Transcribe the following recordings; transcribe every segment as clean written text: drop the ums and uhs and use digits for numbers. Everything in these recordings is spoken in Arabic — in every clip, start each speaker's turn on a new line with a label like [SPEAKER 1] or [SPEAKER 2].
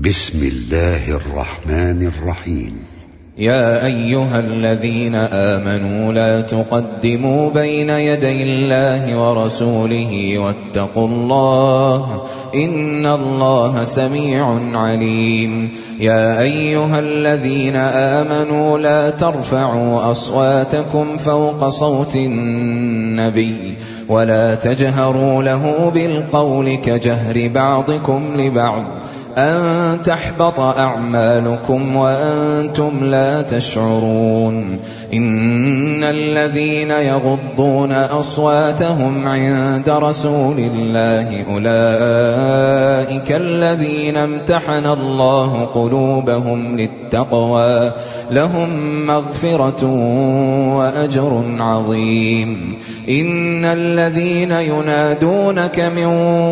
[SPEAKER 1] بسم الله الرحمن الرحيم.
[SPEAKER 2] يا أيها الذين آمنوا لا تقدموا بين يدي الله ورسوله واتقوا الله إن الله سميع عليم. يا أيها الذين آمنوا لا ترفعوا أصواتكم فوق صوت النبي ولا تجهروا له بالقول كجهر بعضكم لبعض أن تحبط أعمالكم وأنتم لا تشعرون. إن الذين يغضون أصواتهم عند رسول الله أولئك الذين امتحن الله قلوبهم للتقوى لهم مغفرة وأجر عظيم. إن الذين ينادونك من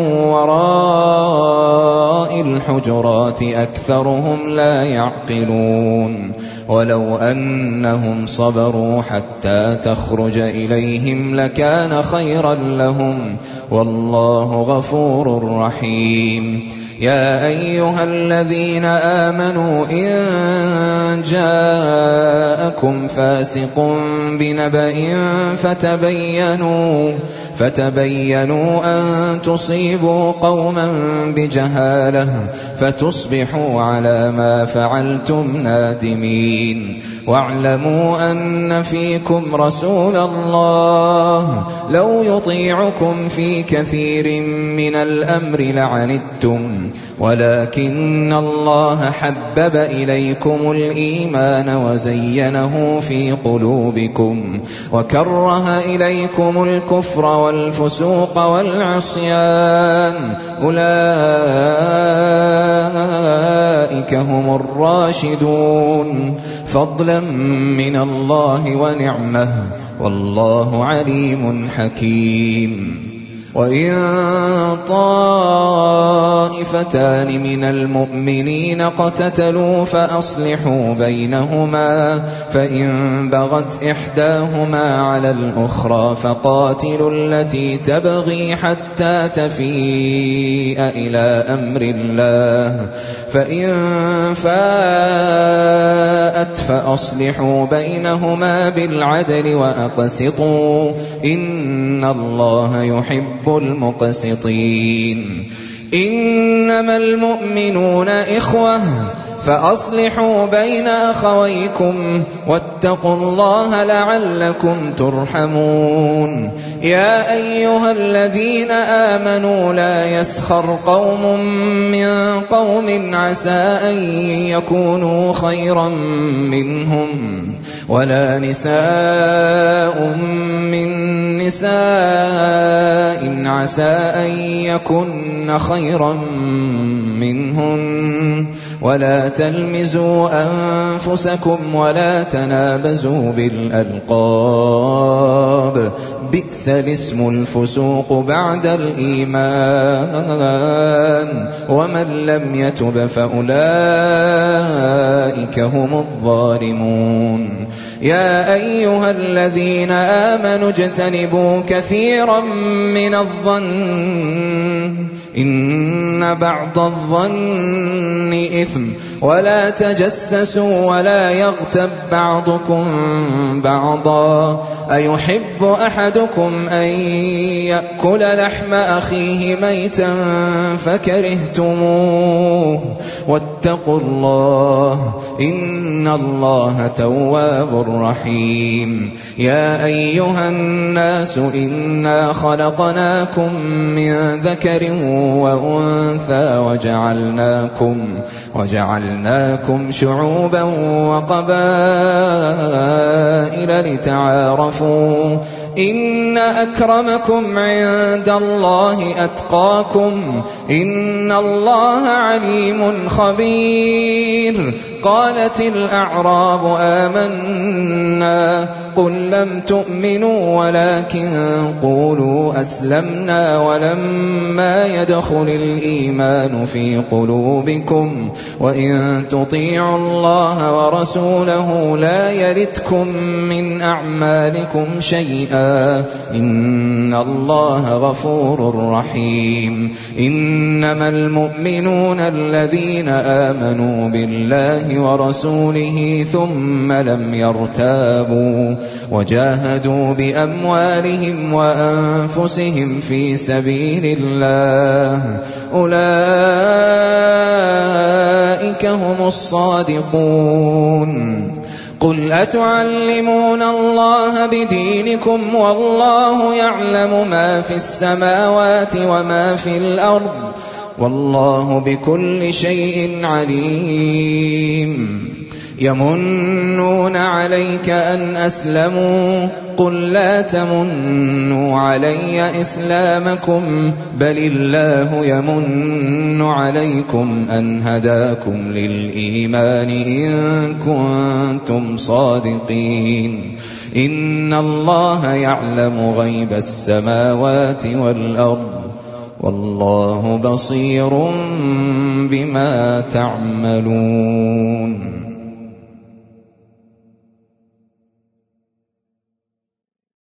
[SPEAKER 2] وراء الحجرات أكثرهم لا يعقلون. ولو أنهم صبروا حتى تخرج إليهم لكان خيرا لهم والله غفور رحيم. يا أيها الذين آمنوا إن جاءكم فاسق بنبأ فتبينوا أن تصيبوا قوما بجهالة فتصبحوا على ما فعلتم نادمين. واعلموا أن فيكم رسول الله لو يطيعكم في كثير من الأمر لعنتم ولكن الله حبب إليكم الإيمان وزينه في قلوبكم وكره إليكم الكفر والفسوق والعصيان أولئك هم الراشدون فضلا من الله ونعمه والله عليم حكيم. وإن طائفتان من المؤمنين اقتتلوا فأصلحوا بينهما فإن بغت إحداهما على الأخرى فقاتلوا التي تبغي حتى تفيء إلى أمر الله فإن فاءت فأصلحوا بينهما بالعدل وأقسطوا إن الله يحب المقسطين. إنما المؤمنون إخوة فأصلحوا بين أخويكم واتقوا الله لعلكم ترحمون. يا أيها الذين آمنوا لا يسخر قوم من قوم عسى أن يكونوا خيرا منهم ولا نساء من نساء عسى أن يكن خيرا منهن ولا تلمزوا أنفسكم ولا تنابزوا بالألقاب بئس الاسم الفسوق بعد الإيمان ومن لم يتب فأولئك هم الظالمون. يا أيها الذين آمنوا اجتنبوا كثيرا من الظن إن بعض الظن إثم ولا تجسسوا ولا يغتب بعضكم بعضا أيحب أحدكم أن يأكل لحم أخيه ميتا فكرهتموه واتقوا الله إن الله تواب رحيم. يا أيها الناس إنا خلقناكم من ذكر وأنثى وجعلناكم شعوبا وقبائل لتعارفوا إن أكرمكم عند الله أتقاكم إن الله عليم خبير. قالت الأعراب آمنا قل لم تؤمنوا ولكن قولوا أسلمنا ولما يدخل الإيمان في قلوبكم وإن تطيعوا الله ورسوله لا يلتكم من أعمالكم شيئا إن الله غفور رحيم. إنما المؤمنون الذين آمنوا بالله ورسوله ثم لم يرتابوا وجاهدوا بأموالهم وأنفسهم في سبيل الله أولئك هم الصادقون. قل أتعلمون الله بدينكم والله يعلم ما في السماوات وما في الأرض والله بكل شيء عليم. يمنون عليك أن أسلموا قل لا تمنوا علي إسلامكم بل الله يمن عليكم أن هداكم للإيمان إن كنتم صادقين. إن الله يعلم غيب السماوات والأرض والله بصير بما تعملون.